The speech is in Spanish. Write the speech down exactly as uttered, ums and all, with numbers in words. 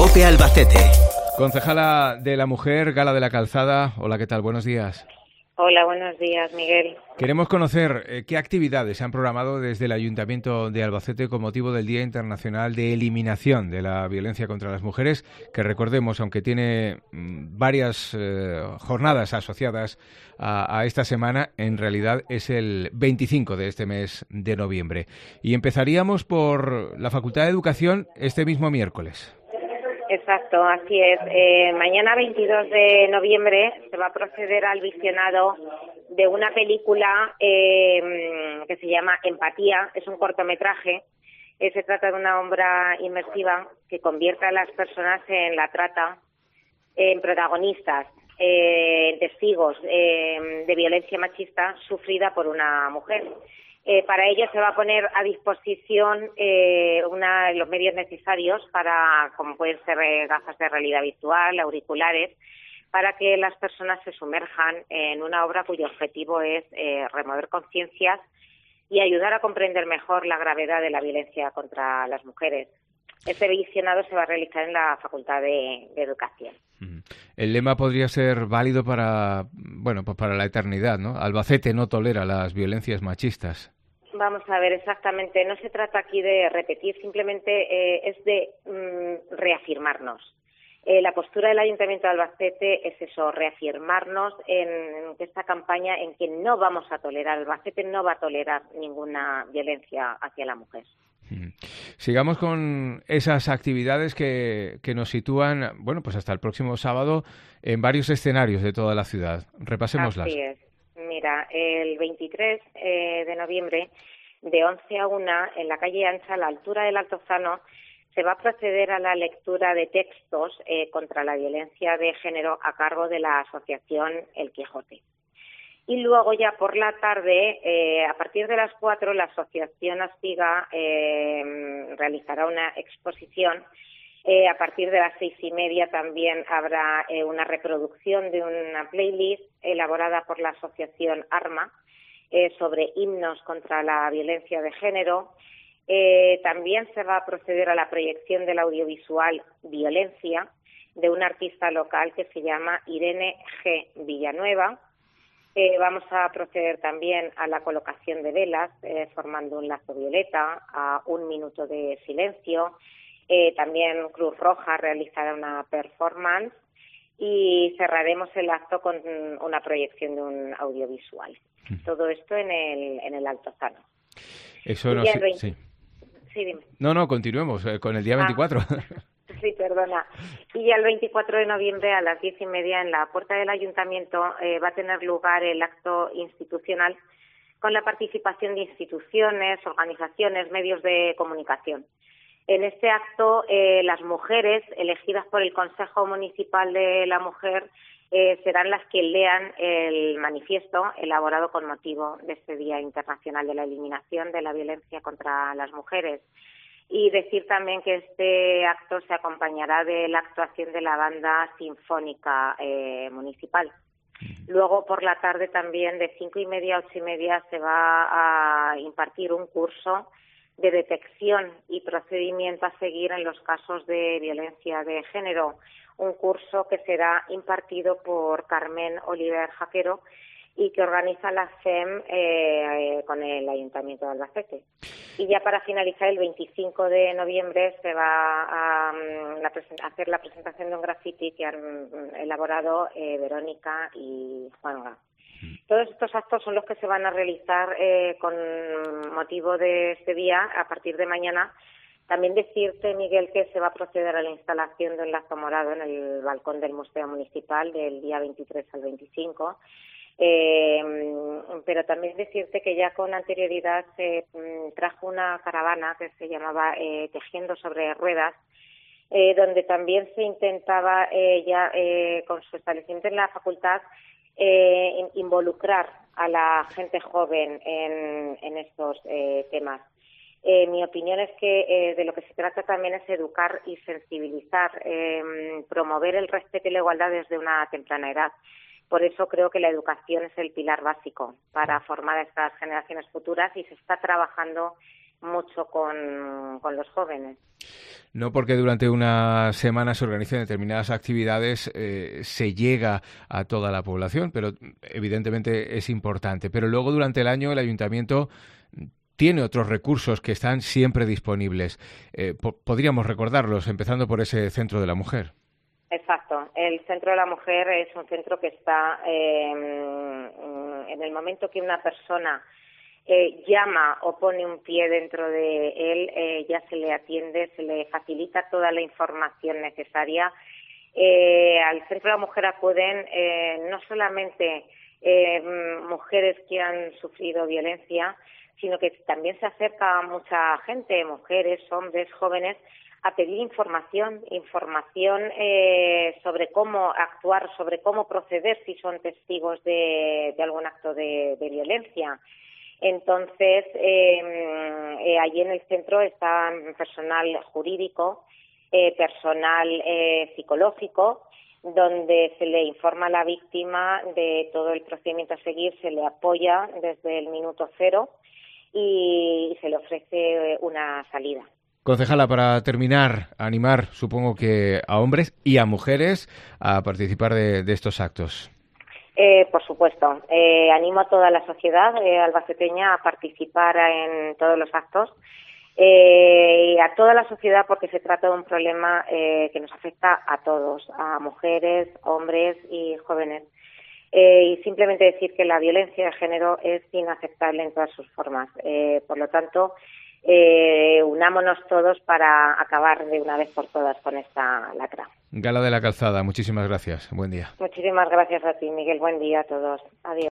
COPE Albacete. Concejala de la Mujer, Gala de la Calzada. Hola, ¿qué tal? Buenos días. Hola, buenos días, Miguel. Queremos conocer eh, qué actividades se han programado desde el Ayuntamiento de Albacete con motivo del Día Internacional de Eliminación de la Violencia contra las Mujeres, que recordemos, aunque tiene mm, varias eh, jornadas asociadas a, a esta semana, en realidad es el veinticinco de este mes de noviembre. Y empezaríamos por la Facultad de Educación este mismo miércoles. Exacto, así es. Eh, mañana veintidós de noviembre se va a proceder al visionado de una película eh, que se llama Empatía. Es un cortometraje. Eh, se trata de una obra inmersiva que convierte a las personas en la trata en protagonistas, eh, en testigos eh, de violencia machista sufrida por una mujer. Eh, para ello se va a poner a disposición eh, una, los medios necesarios para, como pueden ser eh, gafas de realidad virtual, auriculares, para que las personas se sumerjan en una obra cuyo objetivo es eh, remover conciencias y ayudar a comprender mejor la gravedad de la violencia contra las mujeres. Este visionado se va a realizar en la Facultad de, de Educación. El lema podría ser válido para, bueno, pues para la eternidad, ¿no? Albacete no tolera las violencias machistas. Vamos a ver, exactamente. No se trata aquí de repetir, simplemente eh, es de mm, reafirmarnos. Eh, la postura del Ayuntamiento de Albacete es eso, reafirmarnos en, en esta campaña en que no vamos a tolerar, Albacete no va a tolerar ninguna violencia hacia la mujer. Sigamos con esas actividades que, que nos sitúan, bueno, pues hasta el próximo sábado en varios escenarios de toda la ciudad. Repasémoslas. Así es. Mira, el veintitrés eh, de noviembre, de once a una, en la calle Ancha, a la altura del Altozano, se va a proceder a la lectura de textos eh, contra la violencia de género a cargo de la asociación El Quijote. Y luego ya por la tarde, eh, a partir de las cuatro, la asociación Astiga eh, realizará una exposición. Eh, a partir de las seis y media también habrá eh, una reproducción de una playlist elaborada por la asociación Arma eh, sobre himnos contra la violencia de género. Eh, también se va a proceder a la proyección del audiovisual Violencia de una artista local que se llama Irene G. Villanueva. Eh, vamos a proceder también a la colocación de velas eh, formando un lazo violeta, a un minuto de silencio. Eh, también Cruz Roja realizará una performance y cerraremos el acto con una proyección de un audiovisual. Mm. Todo esto en el en el Altozano. Eso no sé, veinte... sí. Sí, dime. No, no, continuemos eh, con el día veinticuatro. Ah, sí, perdona. Y ya el veinticuatro de noviembre a las diez y media en la puerta del Ayuntamiento eh, va a tener lugar el acto institucional con la participación de instituciones, organizaciones, medios de comunicación. En este acto, eh, las mujeres elegidas por el Consejo Municipal de la Mujer eh, serán las que lean el manifiesto elaborado con motivo de este Día Internacional de la Eliminación de la Violencia contra las Mujeres. Y decir también que este acto se acompañará de la actuación de la banda sinfónica eh, municipal. Luego, por la tarde también, de cinco y media a ocho y media, se va a impartir un curso de detección y procedimiento a seguir en los casos de violencia de género, un curso que será impartido por Carmen Oliver Jaquero y que organiza la C E M eh, con el Ayuntamiento de Albacete. Y ya para finalizar, el veinticinco de noviembre se va a, um, la a hacer la presentación de un graffiti que han elaborado eh, Verónica y Juanga. Todos estos actos son los que se van a realizar eh, con motivo de este día a partir de mañana. También decirte, Miguel, que se va a proceder a la instalación de un lazo morado en el balcón del Museo Municipal del día veintitrés al veinticinco. Eh, pero también decirte que ya con anterioridad se eh, trajo una caravana que se llamaba eh, Tejiendo sobre Ruedas, eh, donde también se intentaba eh, ya eh, con su establecimiento en la facultad eh, involucrar a la gente joven en, en estos eh, temas. Eh, mi opinión es que eh, de lo que se trata también es educar y sensibilizar, eh, promover el respeto y la igualdad desde una temprana edad. Por eso creo que la educación es el pilar básico para formar a estas generaciones futuras y se está trabajando mucho con, con los jóvenes. No porque durante una semana se organicen determinadas actividades, eh, se llega a toda la población, pero evidentemente es importante. Pero luego durante el año el ayuntamiento tiene otros recursos que están siempre disponibles. Eh, po- podríamos recordarlos, empezando por ese Centro de la Mujer. Exacto. El Centro de la Mujer es un centro que está eh, en el momento que una persona eh, llama o pone un pie dentro de él, eh, ya se le atiende, se le facilita toda la información necesaria. Eh, al Centro de la Mujer acuden eh, no solamente eh, mujeres que han sufrido violencia, sino que también se acerca a mucha gente, mujeres, hombres, jóvenes, a pedir información, información eh, sobre cómo actuar, sobre cómo proceder si son testigos de, de algún acto de, de violencia. Entonces, eh, eh, allí en el centro está personal jurídico, eh, personal eh, psicológico, donde se le informa a la víctima de todo el procedimiento a seguir, se le apoya desde el minuto cero y se le ofrece una salida. Concejala, para terminar, animar, supongo que a hombres y a mujeres a participar de, de estos actos. Eh, por supuesto. Eh, animo a toda la sociedad eh, albaceteña a participar en todos los actos. Eh, y a toda la sociedad porque se trata de un problema eh, que nos afecta a todos, a mujeres, hombres y jóvenes. Eh, y simplemente decir que la violencia de género es inaceptable en todas sus formas. Eh, por lo tanto, eh, unámonos todos para acabar de una vez por todas con esta lacra. Gala de la Calzada, muchísimas gracias. Buen día. Muchísimas gracias a ti, Miguel. Buen día a todos. Adiós.